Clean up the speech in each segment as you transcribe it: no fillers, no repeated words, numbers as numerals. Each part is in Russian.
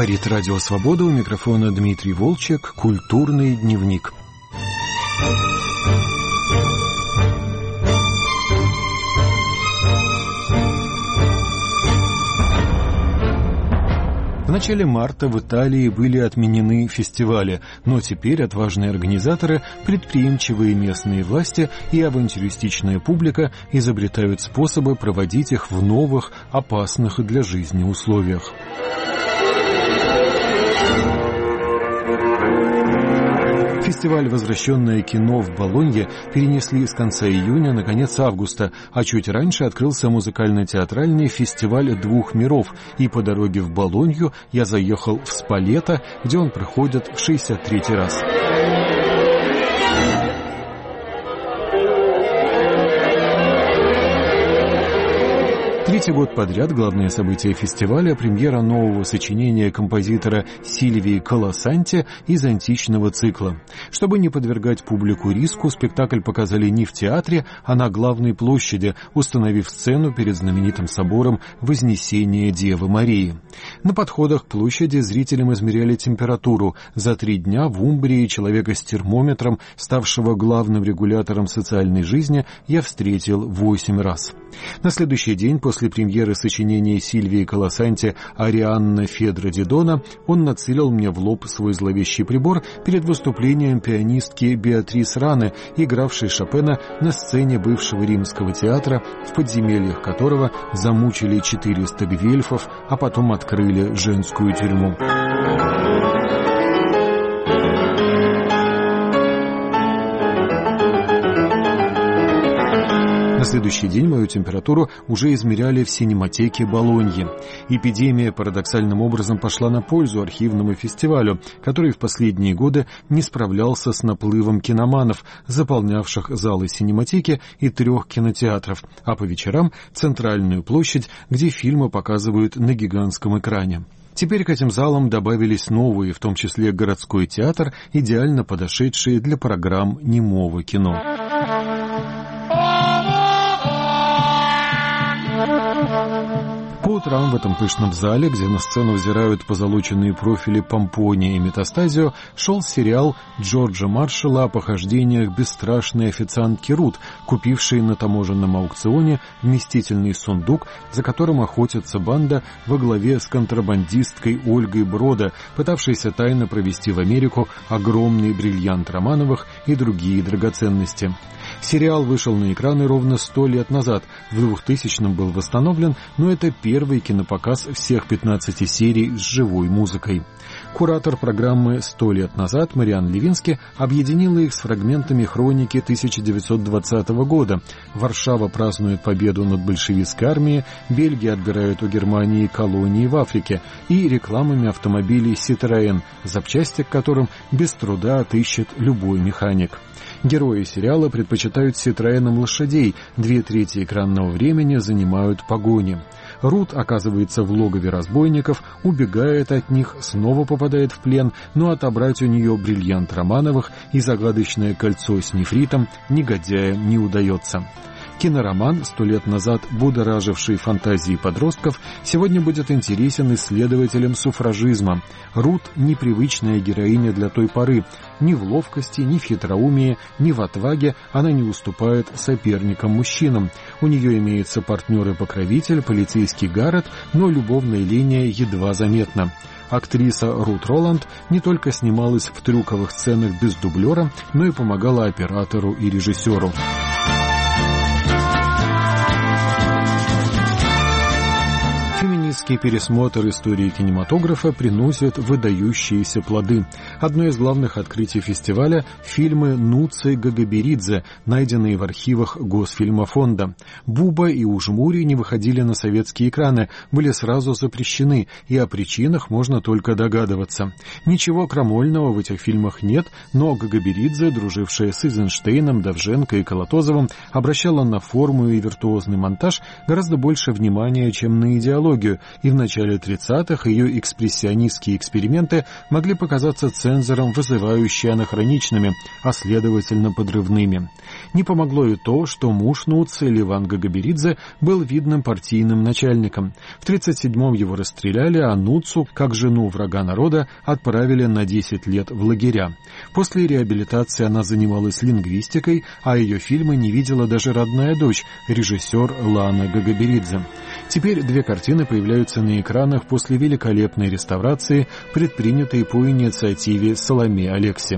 Говорит Радио Свобода, у микрофона Дмитрий Волчек, «Культурный дневник». В начале марта в Италии были отменены фестивали, но теперь отважные организаторы, предприимчивые местные власти и авантюристичная публика изобретают способы проводить их в новых, опасных для жизни условиях. Фестиваль «Возвращенное кино» в Болонье перенесли с конца июня на конец августа, а чуть раньше открылся музыкально-театральный фестиваль «Двух миров», и по дороге в Болонью я заехал в Спалетто, где он проходит в 63-й раз. Третий год подряд главное событие фестиваля — премьера нового сочинения композитора Сильвии Колосанте из античного цикла. Чтобы не подвергать публику риску, спектакль показали не в театре, а на главной площади, установив сцену перед знаменитым собором Вознесения Девы Марии. На подходах к площади зрителям измеряли температуру. За 3 дня в Умбрии человека с термометром, ставшего главным регулятором социальной жизни, я встретил 8 раз. На следующий день, после премьеры сочинения Сильвии Колосанте «Арианна Федро Дидона», он нацелил мне в лоб свой зловещий прибор перед выступлением пианистки Беатрис Раны, игравшей Шопена на сцене бывшего римского театра, в подземельях которого замучили 400 гвельфов, а потом открыли женскую тюрьму. На следующий день мою температуру уже измеряли в синематеке Болоньи. Эпидемия парадоксальным образом пошла на пользу архивному фестивалю, который в последние годы не справлялся с наплывом киноманов, заполнявших залы синематеки и 3 кинотеатров, а по вечерам — центральную площадь, где фильмы показывают на гигантском экране. Теперь к этим залам добавились новые, в том числе городской театр, идеально подошедшие для программ немого кино. По утрам в этом пышном зале, где на сцену взирают позолоченные профили Помпония и Метастазио, шел сериал Джорджа Маршалла о похождениях бесстрашной официантки Рут, купившей на таможенном аукционе вместительный сундук, за которым охотится банда во главе с контрабандисткой Ольгой Бродо, пытавшейся тайно провезти в Америку огромный бриллиант Романовых и другие драгоценности. Сериал вышел на экраны ровно 100 лет назад, в 2000-м был восстановлен, но это первый кинопоказ всех 15 серий с живой музыкой. Куратор программы «100 лет назад» Мариан Левински объединила их с фрагментами хроники 1920 года. Варшава празднует победу над большевистской армией, Бельгия отбирает у Германии колонии в Африке и рекламами автомобилей «Ситроен», запчасти к которым без труда отыщет любой механик. Герои сериала предпочитают «Ситроенам» лошадей, 2/3 экранного времени занимают погони. Рут оказывается в логове разбойников, убегает от них, снова попадает в плен, но отобрать у нее бриллиант Романовых и загадочное кольцо с нефритом негодяям не удается. Кинороман, 100 лет назад будораживший фантазии подростков, сегодня будет интересен исследователям суфражизма. Рут — непривычная героиня для той поры. Ни в ловкости, ни в хитроумии, ни в отваге она не уступает соперникам-мужчинам. У нее имеется партнер и покровитель, полицейский Гаррет, но любовная линия едва заметна. Актриса Рут Роланд не только снималась в трюковых сценах без дублера, но и помогала оператору и режиссеру. Феминистский пересмотр истории кинематографа приносит выдающиеся плоды. Одно из главных открытий фестиваля — фильмы Нуци Гагаберидзе, найденные в архивах Госфильмофонда. «Буба» и «Ужмури» не выходили на советские экраны, были сразу запрещены, и о причинах можно только догадываться. Ничего крамольного в этих фильмах нет, но Гагаберидзе, дружившая с Эйзенштейном, Довженко и Колотозовым, обращала на форму и виртуозный монтаж гораздо больше внимания, чем на идеологию, и в начале 30-х ее экспрессионистские эксперименты могли показаться цензорам вызывающе анахроничными, а следовательно подрывными. Не помогло и то, что муж Нуци, Леван Гагаберидзе, был видным партийным начальником. В 1937-м его расстреляли, а Нуцу, как жену врага народа, отправили на 10 лет в лагеря. После реабилитации она занималась лингвистикой, а ее фильмы не видела даже родная дочь, режиссер Лана Гагаберидзе. Теперь две картины появляются на экранах после великолепной реставрации, предпринятой по инициативе Саломе Алекси.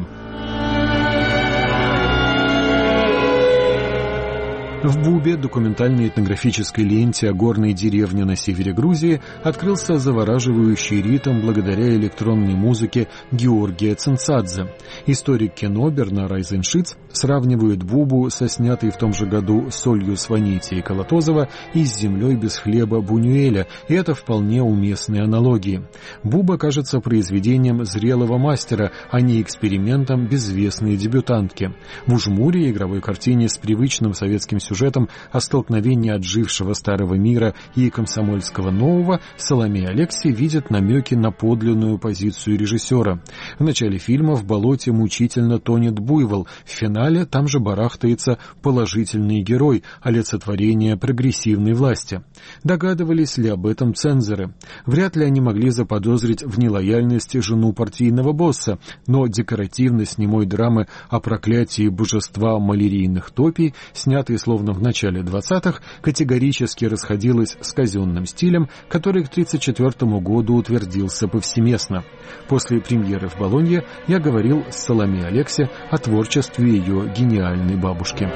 В Бубе, документальной этнографической ленте о горной деревне на севере Грузии, открылся завораживающий ритм благодаря электронной музыке Георгия Цинцадзе. Историк кино Бернар Айзеншиц сравнивает Бубу со снятой в том же году «Солью Сванити» и Колотозова и «С землей без хлеба» Бунюэля, и это вполне уместные аналогии. Буба кажется произведением зрелого мастера, а не экспериментом безвестной дебютантки. В «Ужмуре», игровой картине с привычным советским сюжетом о столкновении отжившего старого мира и комсомольского нового, Саломе Алекси видит намеки на подлинную позицию режиссера. В начале фильма в болоте мучительно тонет буйвол, в финале там же барахтается положительный герой, олицетворение прогрессивной власти. Догадывались ли об этом цензоры? Вряд ли они могли заподозрить в нелояльности жену партийного босса, но декоративность немой драмы о проклятии божества малярийных топий, снятые словно в начале 20-х, категорически расходилась с казенным стилем, который к 1934 году утвердился повсеместно. После премьеры в Болонье я говорил с Саломе Алекси о творчестве ее гениальной бабушки.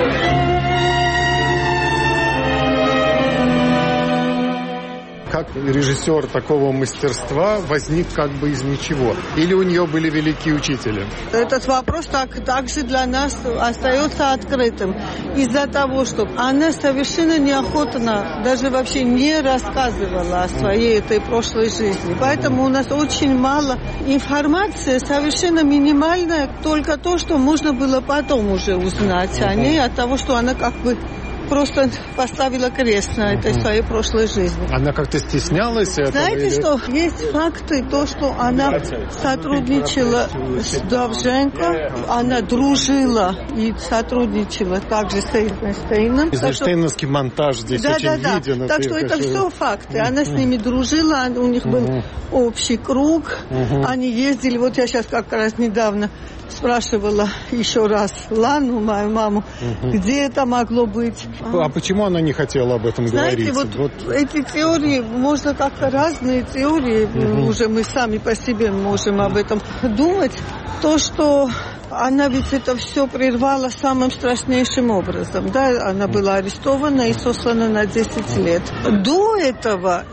Как режиссер такого мастерства возник как бы из ничего? Или у нее были великие учителя? Этот вопрос также для нас остается открытым. Из-за того, что она совершенно неохотно, даже вообще не рассказывала о своей этой прошлой жизни. Поэтому у нас очень мало информации, совершенно минимальная, только то, что можно было потом уже узнать о ней, от того, что она как бы просто поставила крест на этой своей прошлой жизни. Она как-то стеснялась этого? Знаете, что есть факты, то, что она сотрудничала с Довженко, она дружила и сотрудничала также с Эйзенштейном. Эйзенштейновский монтаж здесь очень виден. Так что это все факты. Она с ними дружила, у них был общий круг, они ездили, вот я сейчас как раз недавно спрашивала еще раз Лану, мою маму, где это могло быть. А почему она не хотела об этом говорить? Знаете, вот эти теории, можно как-то разные теории, уже мы сами по себе можем об этом думать. То, что она ведь это все прервала самым страшнейшим образом. Да? Она была арестована и сослана на 10 лет. До этого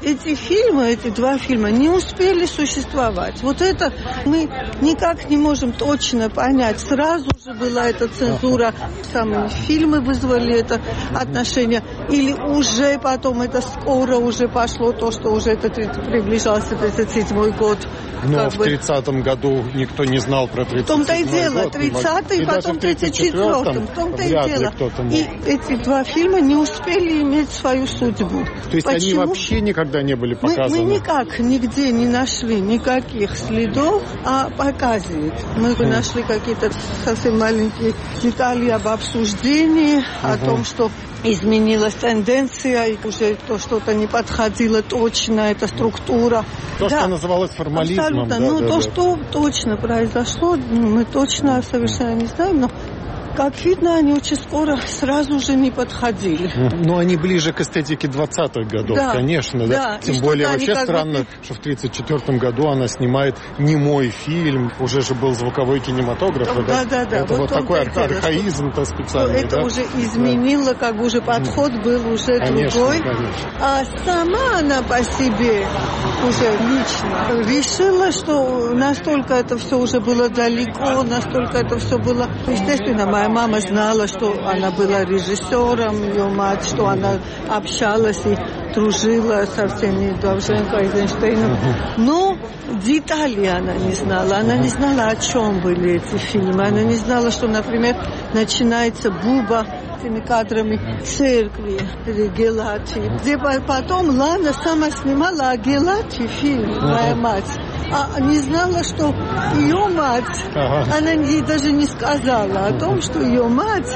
эти два фильма не успели существовать. Вот это мы никак не можем точно понять. Сразу же была эта цензура, самые фильмы вызвали это отношение, или уже потом это скоро уже пошло, то, что уже это приближался 37-й год. Но в 30-м году никто не знал про 37-й год. В том-то и дело, 30-й, потом 34-м, в том-то и дело. И эти два фильма не успели иметь свою судьбу. То есть они вообще никогда не были показаны? Мы никак нигде не нашли никаких следов о показе. Мы нашли какие-то совсем маленькие детали об обсуждении, о том, что изменилась тенденция, и уже то что-то не подходило точно, эта структура. То, что называлось формализмом. Абсолютно. Что точно произошло, мы точно совершенно не знаем, но как видно, они очень скоро сразу же не подходили. Но они ближе к эстетике 20-х годов, да, конечно. Да. Тем более вообще странно, что в 1934 году она снимает немой фильм. Уже же был звуковой кинематограф. Да. Это вот такой архаизм-то специальный. Это уже изменило, как бы уже подход был уже другой. Конечно. А сама она по себе уже лично решила, что настолько это все уже было далеко, настолько это все было... Естественно, моя моя мама знала, что она была режиссером, ее мать, что она общалась и дружила со всеми Довженко, Эйзенштейном. Но детали она не знала. Она не знала, о чем были эти фильмы. Она не знала, что, например, начинается Буба этими кадрами церкви или Гелати. Где потом Лана сама снимала о Гелати фильм, моя мать. А не знала, что ее мать, она ей даже не сказала о том, что ее мать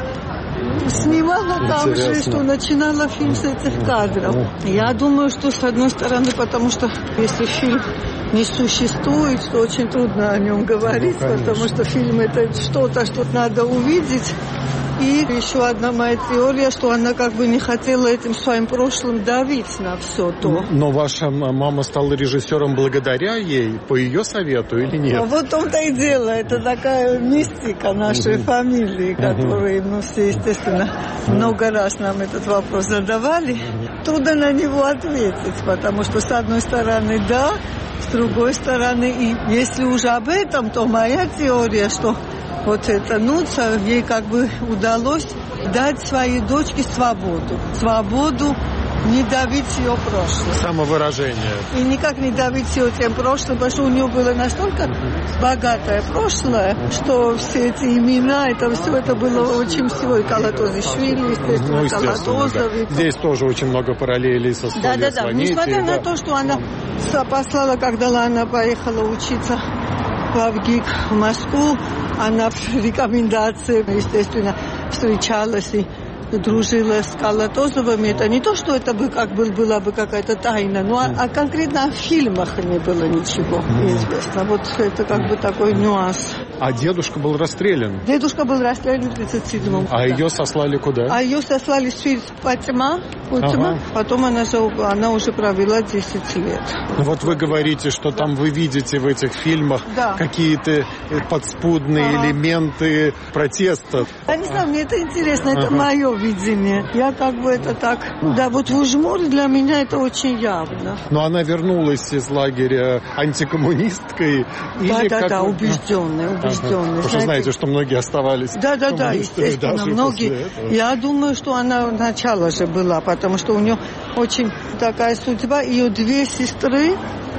снимала там же, что начинала фильм с этих кадров. Я думаю, что с одной стороны, потому что если фильм не существует, то очень трудно о нем говорить, потому что фильм это что-то, что надо увидеть. И еще одна моя теория, что она как бы не хотела этим своим прошлым давить на все то. Но ваша мама стала режиссером благодаря ей, по ее совету или нет? А вот в том-то и дело. Это такая мистика нашей фамилии, которую мы все, естественно, много раз нам этот вопрос задавали. Трудно на него ответить, потому что с одной стороны да, с другой стороны, и если уже об этом, то моя теория, что вот эта Нуца, ей как бы удалось дать своей дочке свободу. Свободу не давить ее прошлое. Самовыражение. И никак не давить ее тем прошлым, потому что у нее было настолько богатое прошлое, что все эти имена, это все это было очень всего. И Калатозишвили, естественно, Калатозов. Да. Здесь тоже очень много параллелей со Столией Сванети. Несмотря на то, что она послала, когда она поехала учиться в Авгик в Москву, она в рекомендации, естественно, встречалась и дружила с Калатозовыми. Это не то, что это бы как бы была бы какая-то тайна, но а конкретно о фильмах не было ничего известно. Вот это как бы такой нюанс. А дедушка был расстрелян? Дедушка был расстрелян в 1937-м. А ее сослали куда? А ее сослали в Фатима. Потом она уже провела 10 лет. Вот вы говорите, что там вы видите в этих фильмах какие-то подспудные элементы протеста. Я не знаю, мне это интересно, это мое видение. Я как бы это так... Да, вот в Ужмуре для меня это очень явно. Но она вернулась из лагеря антикоммунисткой? Да, убежденной. Потому что знаете, что многие оставались Да, естественно, многие. Я думаю, что она начало же была, потому что у нее очень такая судьба. Ее две сестры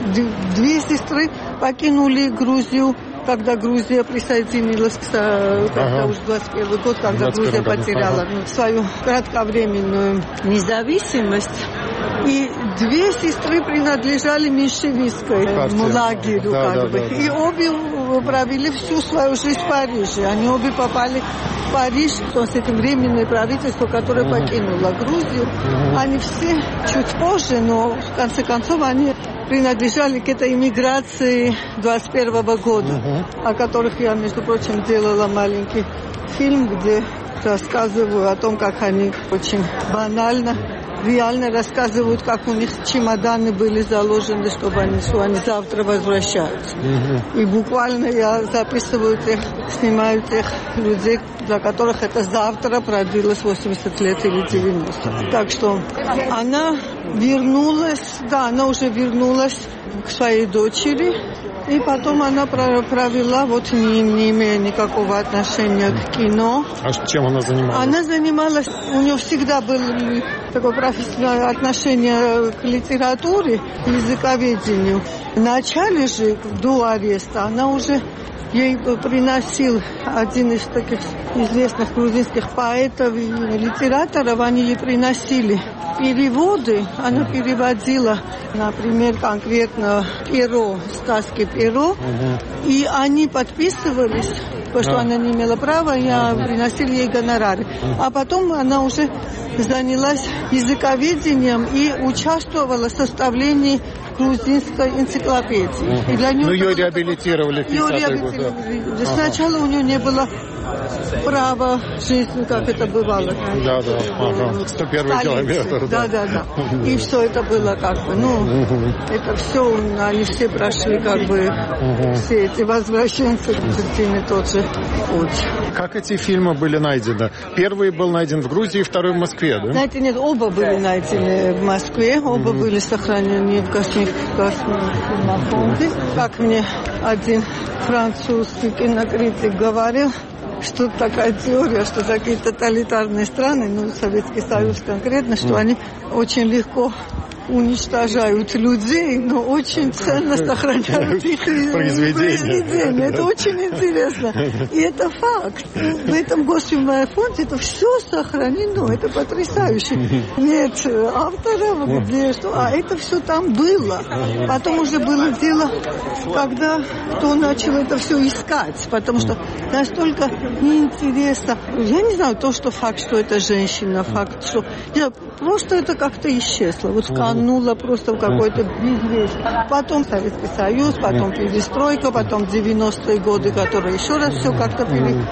покинули Грузию, когда Грузия присоединилась к уже 21 год, когда Грузия потеряла свою кратковременную независимость. И две сестры принадлежали меньшевистскому лагерю, как бы. И обе провели всю свою жизнь в Париже. Они обе попали в Париж, с этим временное правительство, которое покинуло Грузию. Они все чуть позже, но в конце концов они принадлежали к этой иммиграции 21 года, о которых я, между прочим, делала маленький фильм, где рассказываю о том, как они очень банально, реально рассказывают, как у них чемоданы были заложены, что они завтра возвращаются. И буквально я записываю снимаю тех людей, для которых это завтра продлилось 80 лет или 90. Так что она вернулась, она уже вернулась к своей дочери. И потом она провела, не имея никакого отношения к кино. А чем она занималась? Она занималась, у нее всегда было такое профессиональное отношение к литературе, к языковедению. В начале же, до ареста, она уже ей приносил один из таких известных грузинских поэтов и литераторов, они ей приносили переводы. Она переводила, например, конкретно Перо, сказки Перо, и они подписывались, потому что она не имела права, я приносили ей гонорары. А потом она уже занялась языковедением и участвовала в составлении грузинской энциклопедии. И для нее ее реабилитировали в 50-е годы. Сначала у нее не было права жизни, как это бывало. 101 километр. Да. И все это было как бы, это все, они все прошли как бы, все эти возвращенцы, один и тот же путь. Как эти фильмы были найдены? Первый был найден в Грузии, второй в Москве, да? Знаете, нет, оба были найдены в Москве, оба были сохранены в Госфильмовом фонде. Как мне один французский кинокритик говорил, что такая теория, что такие тоталитарные страны, ну, Советский Союз конкретно, что они очень легко уничтожают людей, но очень ценно сохраняют их произведения. Это очень интересно. И это факт. В этом Госфильмфонде это все сохранено. Это потрясающе. Нет автора, где что, а это все там было. Потом уже было дело, когда кто начал это все искать, потому что настолько неинтересно. Я не знаю, то, что факт, что это женщина, факт, что... Просто это как-то исчезло. Вот кануло просто в какой-то безвестие. Потом Советский Союз, потом перестройка, потом 90-е годы, которые еще раз все как-то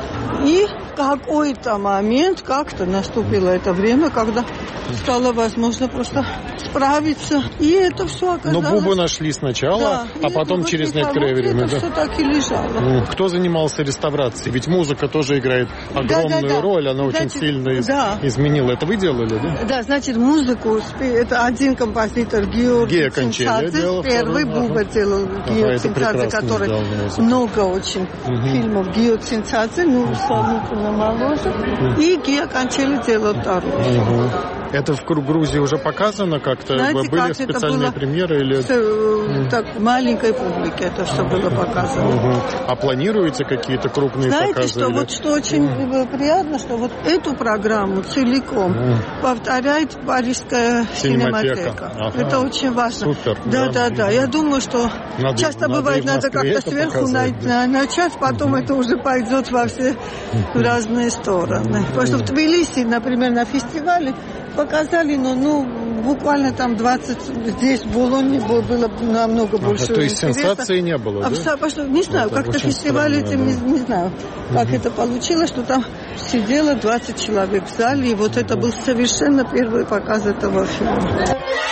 И в какой-то момент как-то наступило это время, когда стало возможно просто справиться. И это все оказалось... Но Бубу нашли сначала, да, а потом через некоторое время. Это все так и лежало. Кто занимался реставрацией? Ведь музыка тоже играет огромную роль, она очень сильно изменила. Это вы делали, да? Да, значит, музыку, это один композитор Георгий Цинцадзе, первый Буба делал Георгий Цинцадзе, который много очень фильмов Гео Цинцадзе, ну, сравнительно моложе, и Гео Кончели делал второй. Это в Грузии уже показано как-то? Знаете, были как специальные премьеры? Или... Так, в маленькой публике это все было показано. А планируете какие-то крупные показы? Знаете, что, вот, что очень приятно, что вот эту программу целиком повторяет Парижская синематека. Это очень важно. Супер. Да. Я думаю, что часто бывает, надо как-то сверху начать, потом это уже пойдет во все разные стороны. Потому что в Тбилиси, например, на фестивале показали, но буквально там 20, здесь в Болоне было намного больше. То есть сенсации не было, да? Потому что, не знаю, как-то фестиваль этим, не знаю, как это получилось, что там сидело 20 человек в зале, и вот это был совершенно первый показ этого фильма.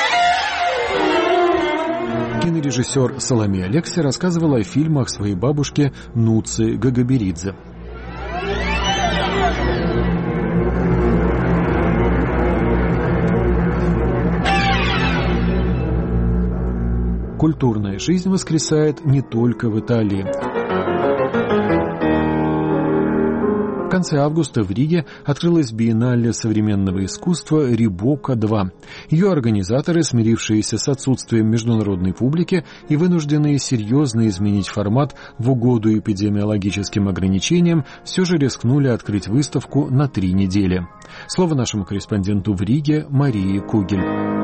Кинорежиссер Саломе Алекси рассказывала о фильмах своей бабушки Нуцы Гагаберидзе. Культурная жизнь воскресает не только в Италии. В конце августа в Риге открылась биеннале современного искусства «Рибока-2». Ее организаторы, смирившиеся с отсутствием международной публики и вынужденные серьезно изменить формат в угоду эпидемиологическим ограничениям, все же рискнули открыть выставку на 3 недели. Слово нашему корреспонденту в Риге Марии Кугель.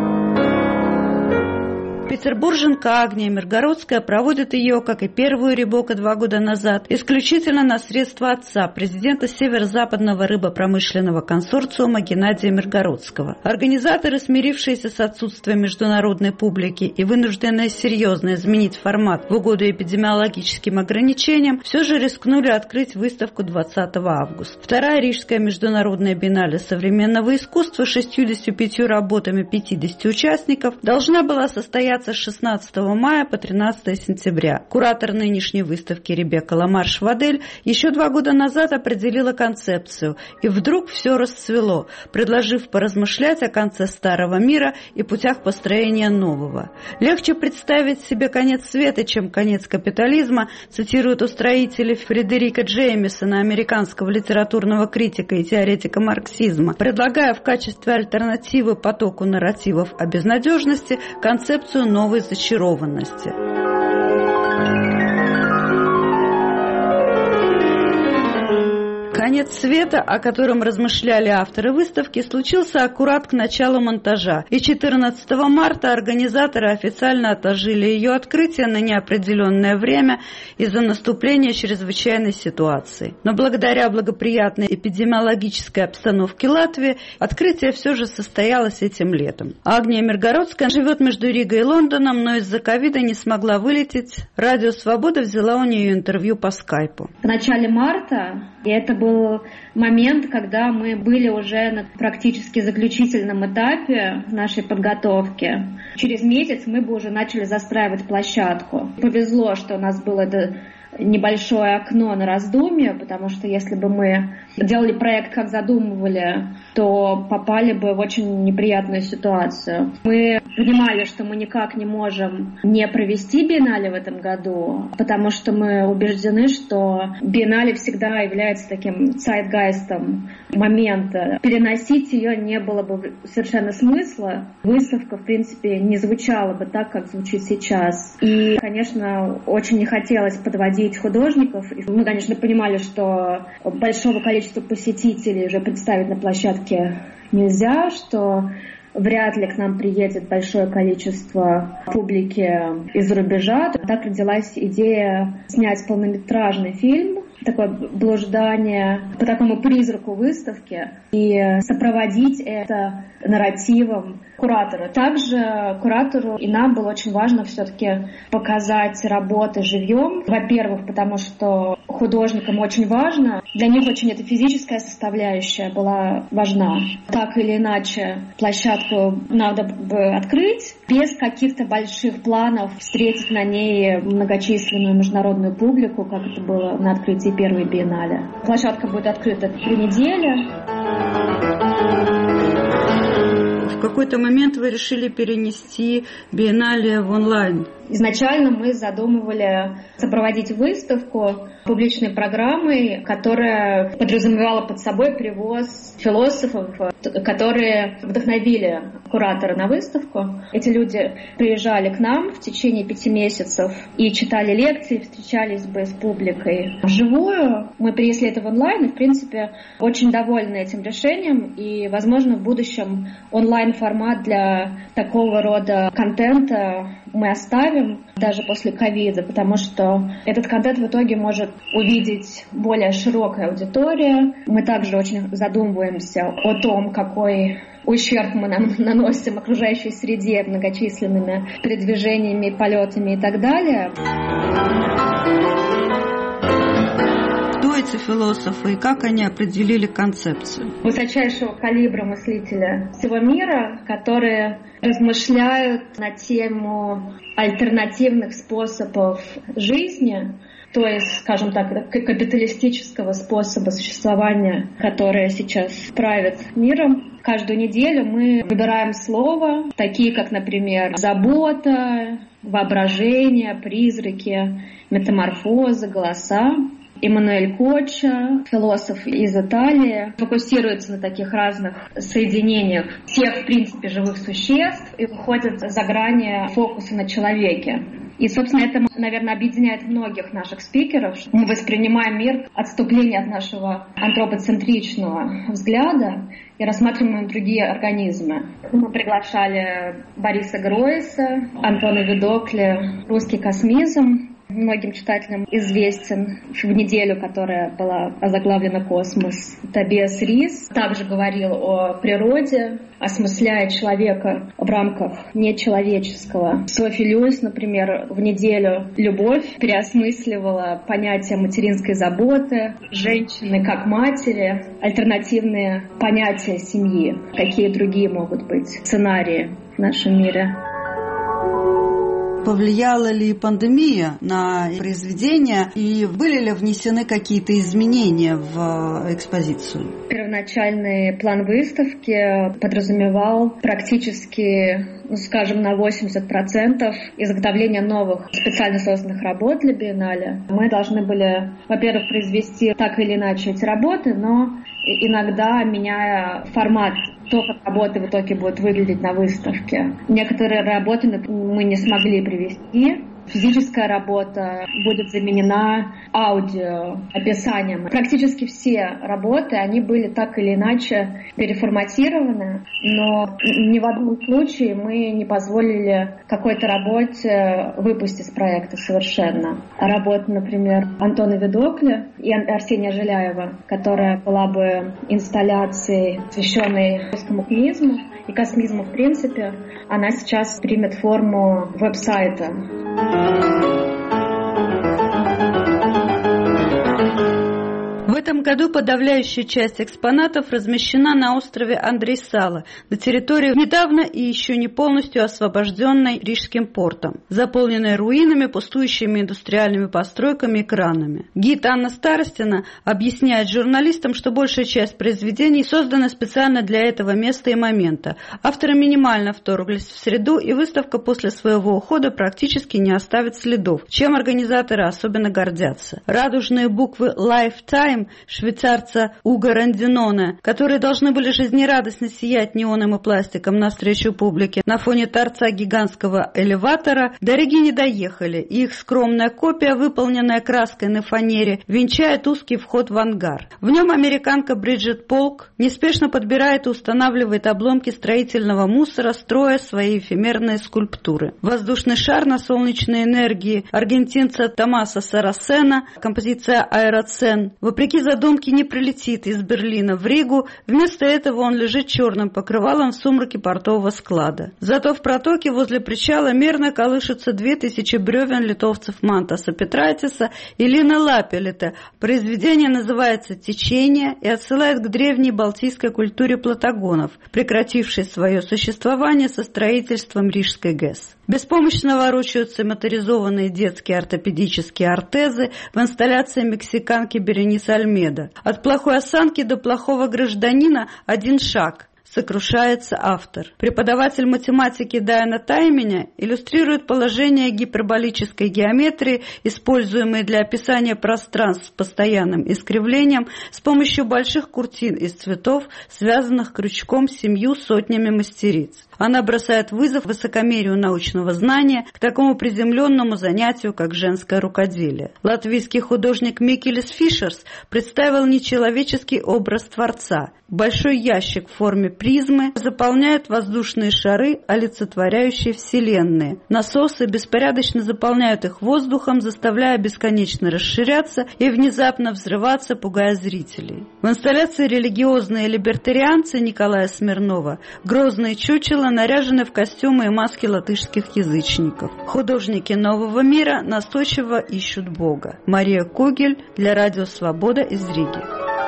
Петербурженка Агния Миргородская проводит ее, как и первую Рибока 2 года назад, исключительно на средства отца, президента Северо-Западного рыбопромышленного консорциума Геннадия Миргородского. Организаторы, смирившиеся с отсутствием международной публики и вынужденные серьезно изменить формат в угоду эпидемиологическим ограничениям, все же рискнули открыть выставку 20 августа. Вторая Рижская международная биеннале современного искусства с 65 работами 50 участников должна была состояться с 16 мая по 13 сентября. Куратор нынешней выставки Ребекка Ламарш-Вадель еще 2 года назад определила концепцию, и вдруг все расцвело, предложив поразмышлять о конце старого мира и путях построения нового. «Легче представить себе конец света, чем конец капитализма», цитирует устроители Фредерика Джеймисона, американского литературного критика и теоретика марксизма, предлагая в качестве альтернативы потоку нарративов о безнадежности концепцию новой зачарованности. Конец света, о котором размышляли авторы выставки, случился аккурат к началу монтажа, и 14 марта организаторы официально отложили ее открытие на неопределенное время из-за наступления чрезвычайной ситуации. Но благодаря благоприятной эпидемиологической обстановке Латвии открытие все же состоялось этим летом. Агния Миргородская живет между Ригой и Лондоном, но из-за ковида не смогла вылететь. Радио «Свобода» взяла у нее интервью по скайпу. В начале марта, и это был момент, когда мы были уже на практически заключительном этапе нашей подготовки. Через месяц мы бы уже начали застраивать площадку. Повезло, что у нас был этот небольшое окно на раздумье, потому что если бы мы делали проект, как задумывали, то попали бы в очень неприятную ситуацию. Мы понимали, что мы никак не можем не провести биеннале в этом году, потому что мы убеждены, что биеннале всегда является таким zeitgeistом момента. Переносить ее не было бы совершенно смысла. Выставка, в принципе, не звучала бы так, как звучит сейчас. И, конечно, очень не хотелось подводить художников. Мы, конечно, понимали, что большого количества посетителей уже представить на площадке нельзя, что вряд ли к нам приедет большое количество публики из-за рубежа. Так родилась идея снять полнометражный фильм, такое блуждание по такому призраку выставки и сопроводить это нарративом куратора. Также куратору и нам было очень важно все-таки показать работы живьем. Во-первых, потому что художникам очень важно, для них очень эта физическая составляющая была важна. Так или иначе, площадку надо бы открыть, без каких-то больших планов встретить на ней многочисленную международную публику, как это было на открытии первой биеннале. Площадка будет открыта 3 недели. В какой-то момент вы решили перенести биеннале в онлайн. Изначально мы задумывали сопроводить выставку публичной программой, которая подразумевала под собой привоз философов, которые вдохновили куратора на выставку. Эти люди приезжали к нам в течение 5 месяцев и читали лекции, встречались бы с публикой вживую. Мы перенесли это в онлайн и, в принципе, очень довольны этим решением. И, возможно, в будущем онлайн-формат для такого рода контента мы оставим даже после ковида, потому что этот контент в итоге может увидеть более широкая аудитория. Мы также очень задумываемся о том, какой ущерб мы наносим окружающей среде многочисленными передвижениями, полетами и так далее. Кто эти философы и как они определили концепцию? Высочайшего калибра мыслителя всего мира, которые размышляют на тему альтернативных способов жизни, то есть, скажем так, капиталистического способа существования, который сейчас правит миром. Каждую неделю мы выбираем слова, такие как, например, забота, воображение, призраки, метаморфоза, голоса. Эммануэль Кочча, философ из Италии, фокусируется на таких разных соединениях всех, в принципе, живых существ и выходит за грани фокуса на человеке. И, собственно, это, наверное, объединяет многих наших спикеров. Мы воспринимаем мир отступление от нашего антропоцентричного взгляда и рассматриваем другие организмы. Мы приглашали Бориса Гройса, Антона Видокли, «Русский космизм». Многим читателям известен в неделю, которая была озаглавлена «Космос», Тобиас Рис также говорил о природе, осмысляя человека в рамках нечеловеческого. Софи Льюис, например, в неделю «Любовь» переосмысливала понятие материнской заботы, женщины как матери, альтернативные понятия семьи, какие другие могут быть сценарии в нашем мире. Повлияла ли пандемия на произведения и были ли внесены какие-то изменения в экспозицию? Первоначальный план выставки подразумевал практически, скажем, на 80% изготовления новых специально созданных работ для биеннале. Мы должны были, во-первых, произвести так или иначе эти работы, но иногда меняя формат, то, как работы в итоге будут выглядеть на выставке. Некоторые работы мы не смогли привести. Физическая работа будет заменена аудио описанием. Практически все работы, они были так или иначе переформатированы, но ни в одном случае мы не позволили какой-то работе выпасть из проекта совершенно. Работа, например, Антона Видокли и Арсения Жиляева, которая была бы инсталляцией, посвященной русскому комизму и космизму в принципе, она сейчас примет форму веб-сайта. В этом году подавляющая часть экспонатов размещена на острове Андрей Сала, на территории недавно и еще не полностью освобожденной Рижским портом, заполненной руинами, пустующими индустриальными постройками и кранами. Гид Анна Старостина объясняет журналистам, что большая часть произведений создана специально для этого места и момента. Авторы минимально вторглись в среду, и выставка после своего ухода практически не оставит следов, чем организаторы особенно гордятся. Радужные буквы Lifetime швейцарца Уго Рандиноне, которые должны были жизнерадостно сиять неоном и пластиком навстречу публике на фоне торца гигантского элеватора, до Риги не доехали, и их скромная копия, выполненная краской на фанере, венчает узкий вход в ангар. В нем американка Бриджит Полк неспешно подбирает и устанавливает обломки строительного мусора, строя свои эфемерные скульптуры. Воздушный шар на солнечной энергии аргентинца Томаса Сарасена, композиция «Аэроцен», вопреки задумке не прилетит из Берлина в Ригу, вместо этого он лежит черным покрывалом в сумраке портового склада. Зато в протоке возле причала мерно колышутся 2000 бревен литовцев Мантаса Петрайтиса и Лина Лапелета. Произведение называется «Течение» и отсылает к древней балтийской культуре платагонов, прекратившей свое существование со строительством Рижской ГЭС. Беспомощно ворочаются моторизованные детские ортопедические ортезы в инсталляции мексиканки Беренисы Альмедо. От плохой осанки до плохого гражданина один шаг. Сокрушается автор. Преподаватель математики Дайана Тайменя иллюстрирует положение гиперболической геометрии, используемой для описания пространств с постоянным искривлением, с помощью больших куртин из цветов, связанных крючком с 7 сотнями мастериц. Она бросает вызов высокомерию научного знания к такому приземленному занятию, как женское рукоделие. Латвийский художник Микелис Фишерс представил нечеловеческий образ Творца. Большой ящик в форме призмы заполняет воздушные шары, олицетворяющие вселенные. Насосы беспорядочно заполняют их воздухом, заставляя бесконечно расширяться и внезапно взрываться, пугая зрителей. В инсталляции «Религиозные либертарианцы» Николая Смирнова грозные чучела наряжены в костюмы и маски латышских язычников. Художники нового мира настойчиво ищут Бога. Мария Кугель для Радио Свобода из Риги.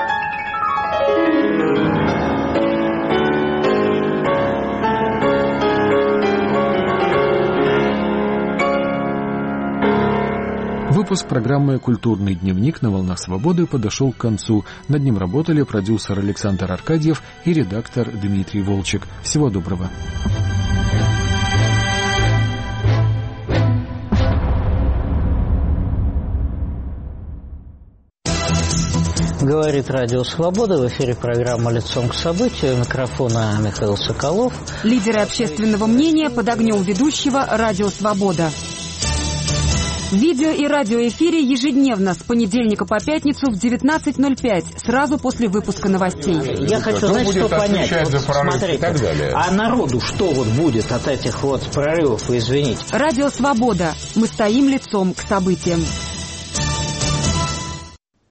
Выпуск программы «Культурный дневник» на «Волнах Свободы» подошел к концу. Над ним работали продюсер Александр Аркадьев и редактор Дмитрий Волчек. Всего доброго. Говорит Радио Свобода. В эфире программа «Лицом к событию». У микрофона Михаил Соколов. Лидеры общественного мнения под огнем ведущего «Радио Свобода». В видео- и радиоэфире ежедневно с понедельника по пятницу в 19:05, сразу после выпуска новостей. Я хочу, знаете, что понять. Вот, смотрите, а народу что вот будет от этих вот прорывов, извините? Радио Свобода. Мы стоим лицом к событиям.